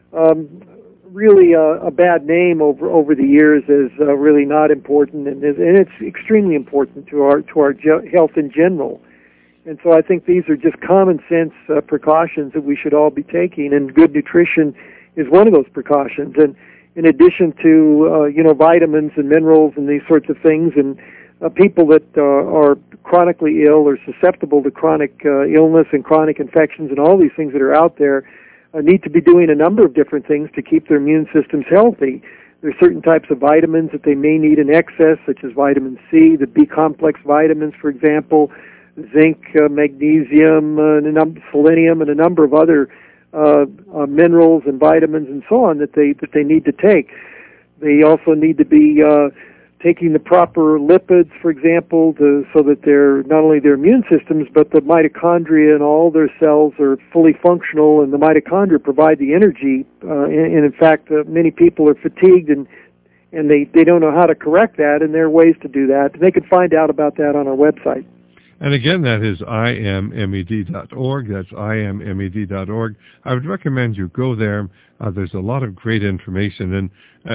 really a bad name over the years as really not important, and it's extremely important to our health in general. And so I think these are just common sense precautions that we should all be taking, and good nutrition is one of those precautions. And in addition to vitamins and minerals and these sorts of things, and people that are chronically ill or susceptible to chronic illness and chronic infections and all these things that are out there need to be doing a number of different things to keep their immune systems healthy. There are certain types of vitamins that they may need in excess, such as vitamin C, the B-complex vitamins, for example, zinc, magnesium, selenium, and a number of other minerals and vitamins and so on that they need to take. They also need to be taking the proper lipids, for example, so that they're not only their immune systems, but the mitochondria and all their cells are fully functional, and the mitochondria provide the energy. And in fact, many people are fatigued and they don't know how to correct that, and there are ways to do that. And they can find out about that on our website. And again, that is IamMed.org. That's IamMed.org. I would recommend you go there. There's a lot of great information, and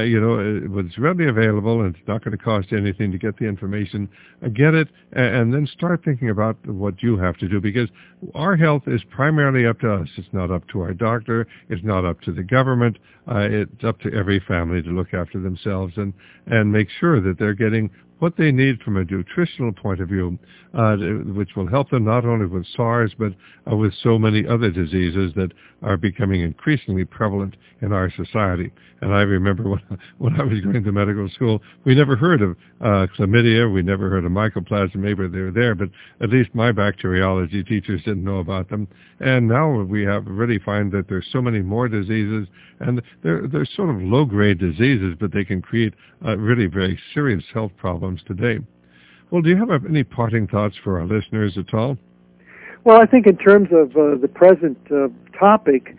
it's readily available, and it's not going to cost you anything to get the information. Get it, and then start thinking about what you have to do, because our health is primarily up to us. It's not up to our doctor. It's not up to the government. It's up to every family to look after themselves and make sure that they're getting what they need from a nutritional point of view, which will help them not only with SARS, but with so many other diseases that are becoming increasingly prevalent in our society. And I remember when I was going to medical school, we never heard of chlamydia, we never heard of mycoplasma. Maybe they were there, but at least my bacteriology teachers didn't know about them. And now we have really find that there's so many more diseases, and they're sort of low-grade diseases, but they can create really very serious health problems today. Well, do you have any parting thoughts for our listeners at all? Well, I think in terms of the present topic,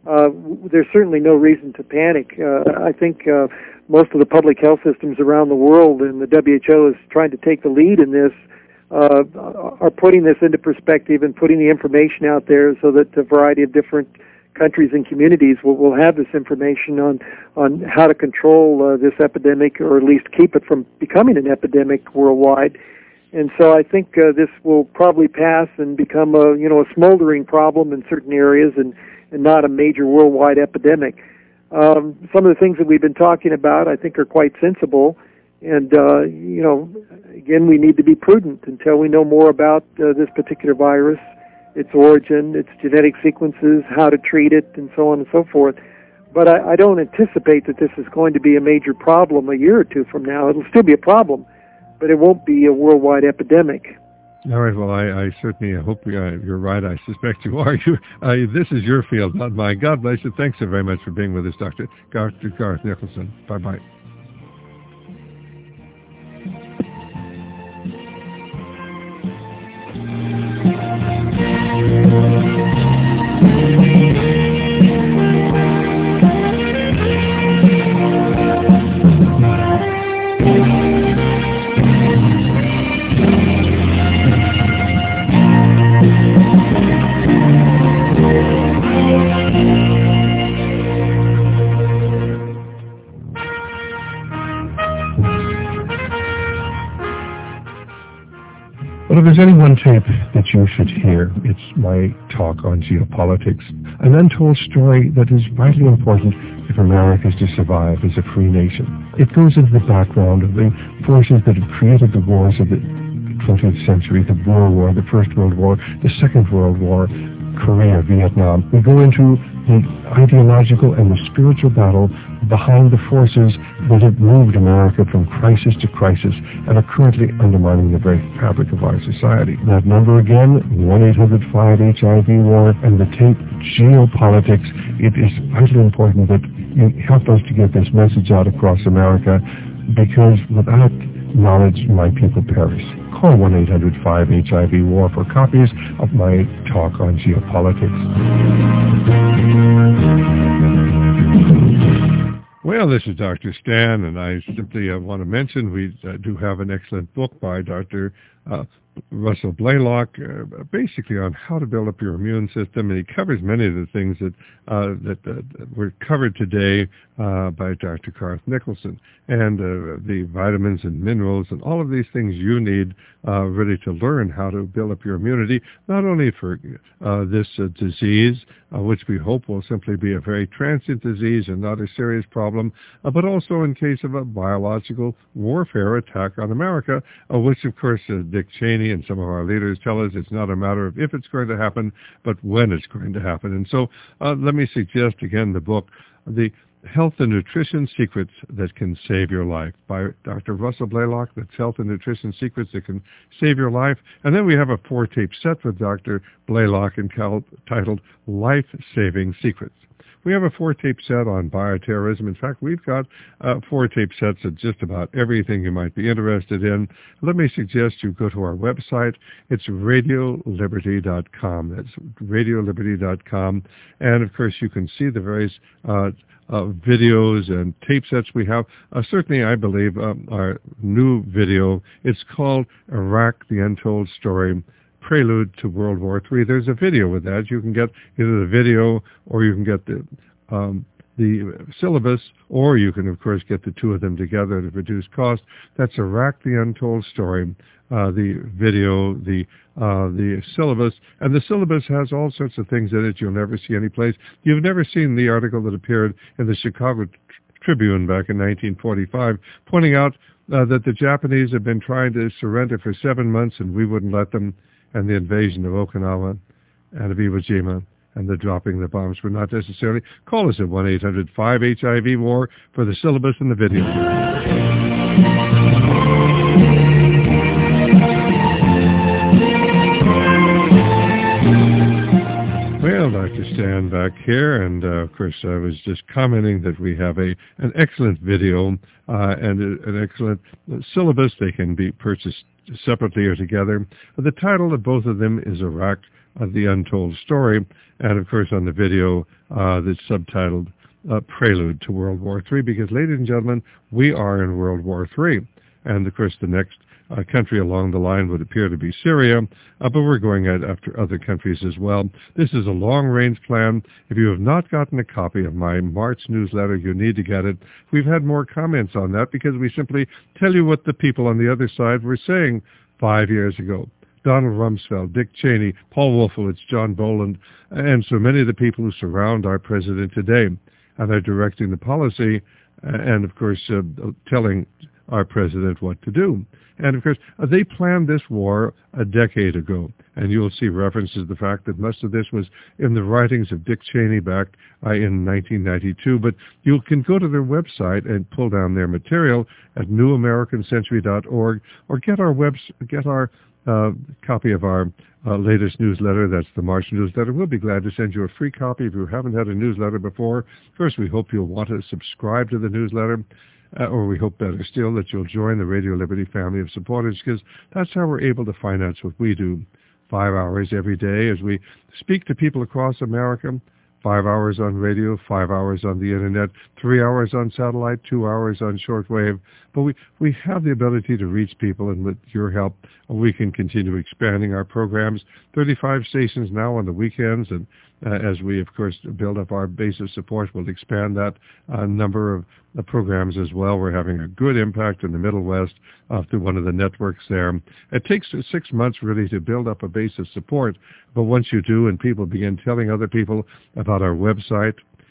there's certainly no reason to panic. I think most of the public health systems around the world, and the WHO is trying to take the lead in this, are putting this into perspective and putting the information out there so that a variety of different countries and communities will have this information on how to control this epidemic, or at least keep it from becoming an epidemic worldwide. And so I think this will probably pass and become a smoldering problem in certain areas and not a major worldwide epidemic. Some of the things that we've been talking about I think are quite sensible. And, again, we need to be prudent until we know more about this particular virus, its origin, its genetic sequences, how to treat it, and so on and so forth. But I don't anticipate that this is going to be a major problem a year or two from now. It'll still be a problem, but it won't be a worldwide epidemic. All right. Well, I certainly hope you're right. I suspect you are. This is your field, not mine. God bless you. Thanks so very much for being with us, Dr. Garth Nicholson. Bye-bye. Well, if there's any one tape that you should hear, it's my talk on geopolitics, an untold story that is vitally important if America is to survive as a free nation. It goes into the background of the forces that have created the wars of the 20th century, the Boer War, the First World War, the Second World War, Korea, Vietnam. We go into the ideological and the spiritual battle behind the forces that have moved America from crisis to crisis and are currently undermining the very fabric of our society. That number again, 1-800-5-HIV-WAR, and the tape Geopolitics. It is vitally important that you help us to get this message out across America, because without knowledge, my people perish. Call 1-800-5-HIV-WAR for copies of my talk on geopolitics. Well, this is Dr. Stan, and I simply want to mention we do have an excellent book by Dr. Russell Blaylock, basically on how to build up your immune system, and he covers many of the things that were covered today by Dr. Garth Nicholson, and the vitamins and minerals and all of these things you need really to learn how to build up your immunity, not only for this disease, which we hope will simply be a very transient disease and not a serious problem, but also in case of a biological warfare attack on America, which of course Dick Cheney and some of our leaders tell us it's not a matter of if it's going to happen, but when it's going to happen. And so let me suggest again the book, The Health and Nutrition Secrets That Can Save Your Life, by Dr. Russell Blaylock. That's Health and Nutrition Secrets That Can Save Your Life. And then we have a 4-tape set with Dr. Blaylock entitled Life-Saving Secrets. We have a 4-tape set on bioterrorism. In fact, we've got 4-tape sets of just about everything you might be interested in. Let me suggest you go to our website. It's radioliberty.com. That's radioliberty.com. And, of course, you can see the various videos and tape sets we have. Certainly, I believe, our new video, it's called Iraq, the Untold Story, Prelude to World War III. There's a video with that. You can get either the video or you can get the syllabus, or you can, of course, get the two of them together to reduce cost. That's Iraq, the Untold Story, the video, the syllabus. And the syllabus has all sorts of things in it you'll never see anyplace. You've never seen the article that appeared in the Chicago Tribune back in 1945, pointing out that the Japanese have been trying to surrender for 7 months and we wouldn't let them, and the invasion of Okinawa and of Iwo Jima and the dropping of the bombs were not necessarily. Call us at 1-800-5-HIV-WAR for the syllabus and the video. Well, Dr. Stan back here, and of course I was just commenting that we have an excellent video and an excellent syllabus. They can be purchased separately or together. The title of both of them is Iraq, The Untold Story, and of course on the video that's subtitled Prelude to World War III, because, ladies and gentlemen, we are in World War III. And, of course, the next country along the line would appear to be Syria, but we're going after other countries as well. This is a long-range plan. If you have not gotten a copy of my March newsletter, you need to get it. We've had more comments on that because we simply tell you what the people on the other side were saying 5 years ago. Donald Rumsfeld, Dick Cheney, Paul Wolfowitz, John Boland, and so many of the people who surround our president today. And they're directing the policy and, of course, telling our president what to do. And, of course, they planned this war a decade ago. And you'll see references to the fact that most of this was in the writings of Dick Cheney back in 1992. But you can go to their website and pull down their material at newamericancentury.org or get our copy of our latest newsletter. That's the March newsletter. We'll be glad to send you a free copy if you haven't had a newsletter before. First, we hope you'll want to subscribe to the newsletter, or we hope better still that you'll join the Radio Liberty family of supporters, because that's how we're able to finance what we do. 5 hours every day as we speak to people across America. 5 hours on radio, 5 hours on the internet, 3 hours on satellite, 2 hours on shortwave. But we have the ability to reach people, and with your help, we can continue expanding our programs. 35 stations now on the weekends, and as we, of course, build up our base of support, we'll expand that number of programs as well. We're having a good impact in the Middle West through one of the networks there. It takes 6 months really to build up a base of support, but once you do and people begin telling other people about our website,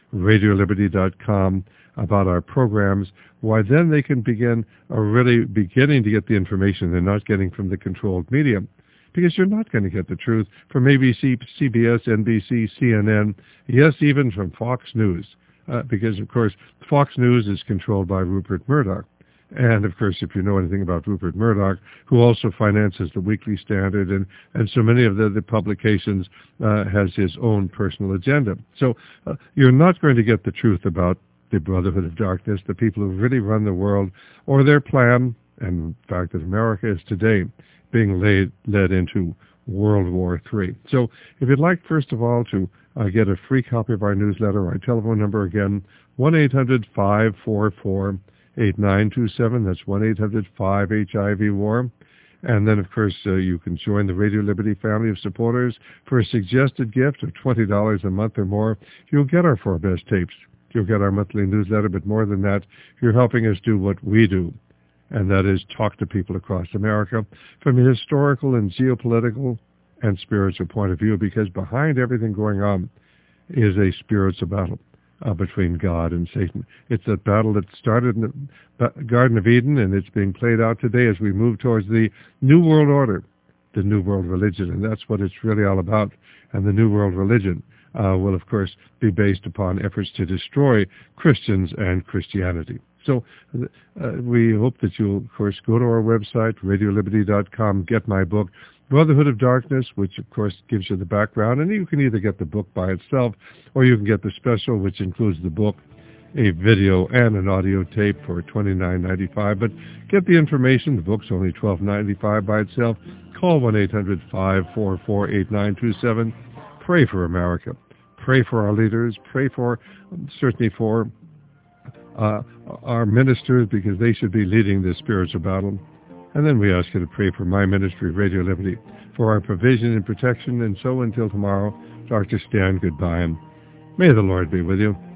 RadioLiberty.com, about our programs, why then they can begin really beginning to get the information they're not getting from the controlled media. Because you're not going to get the truth from ABC, CBS, NBC, CNN, yes, even from Fox News. Because, of course, Fox News is controlled by Rupert Murdoch. And, of course, if you know anything about Rupert Murdoch, who also finances the Weekly Standard and so many of the publications, has his own personal agenda. So you're not going to get the truth about the Brotherhood of Darkness, the people who really run the world, or their plan, and the fact that America is today being led into World War III. So if you'd like, first of all, to get a free copy of our newsletter, our telephone number again, 1-800-544-8927. That's 1-800-5HIV-WAR. And then, of course, you can join the Radio Liberty family of supporters for a suggested gift of $20 a month or more. You'll get our 4 best tapes. You'll get our monthly newsletter, but more than that, you're helping us do what we do, and that is talk to people across America from a historical and geopolitical and spiritual point of view, because behind everything going on is a spiritual battle between God and Satan. It's a battle that started in the Garden of Eden, and it's being played out today as we move towards the New World Order, the New World Religion, and that's what it's really all about. And the New World Religion will, of course, be based upon efforts to destroy Christians and Christianity. So we hope that you'll, of course, go to our website, RadioLiberty.com, get my book, Brotherhood of Darkness, which, of course, gives you the background. And you can either get the book by itself, or you can get the special, which includes the book, a video, and an audio tape for $29.95. But get the information. The book's only $12.95 by itself. Call 1-800-544-8927. Pray for America. Pray for our leaders. Pray for, certainly for our ministers, because they should be leading this spiritual battle. And then we ask you to pray for my ministry, Radio Liberty, for our provision and protection. And so until tomorrow, Dr. Stan, goodbye, and may the Lord be with you.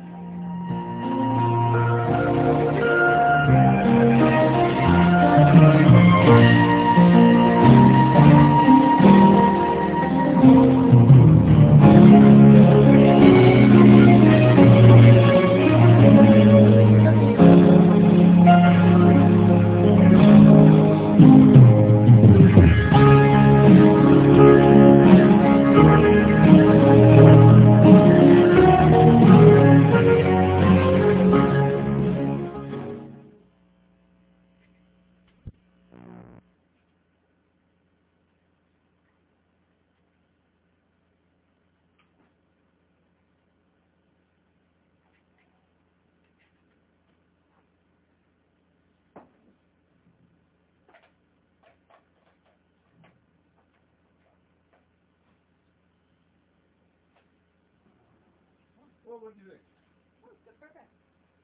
Well, what do you think? Oh, it's perfect.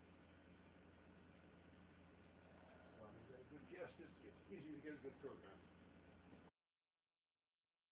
Well, you've got a good guest. It's easy to get a good program.